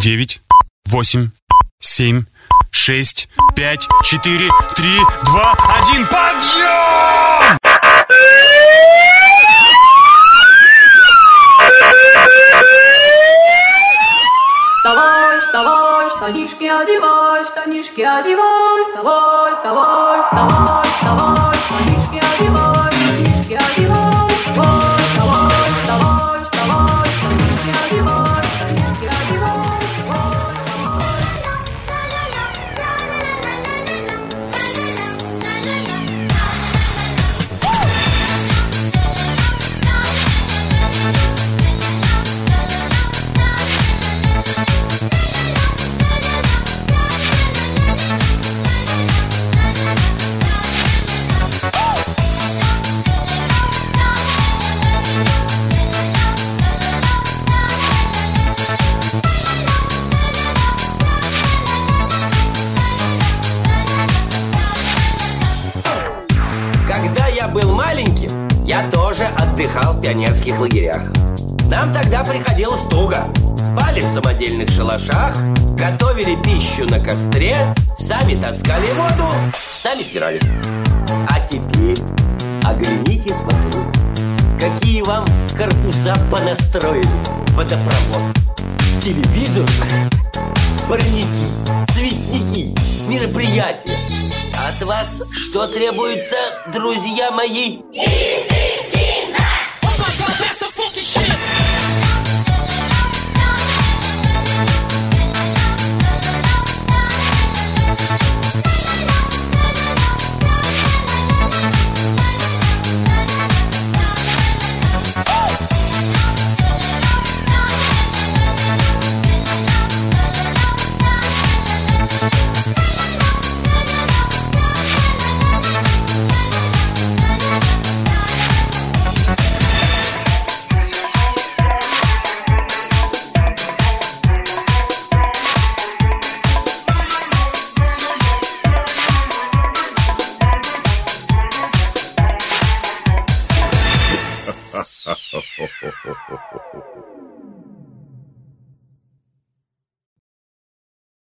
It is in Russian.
9, 8, 7, 6, 5, 4, 3, 2, 1. Подъем! Вставай, вставай, штанишки одевай, вставай, вставай, вставай, вставай, штанишки одевай, вставай, вставай, вставай, вставай, штанишки одевай, Когда я был маленьким, я тоже отдыхал в пионерских лагерях. Нам тогда приходилось туго. Спали в самодельных шалашах, готовили пищу на костре, сами таскали воду, сами стирали. А теперь оглянитесь вокруг. Какие вам корпуса понастроили: водопровод, телевизор, парники, цветники, мероприятия. От вас что требуется, друзья мои?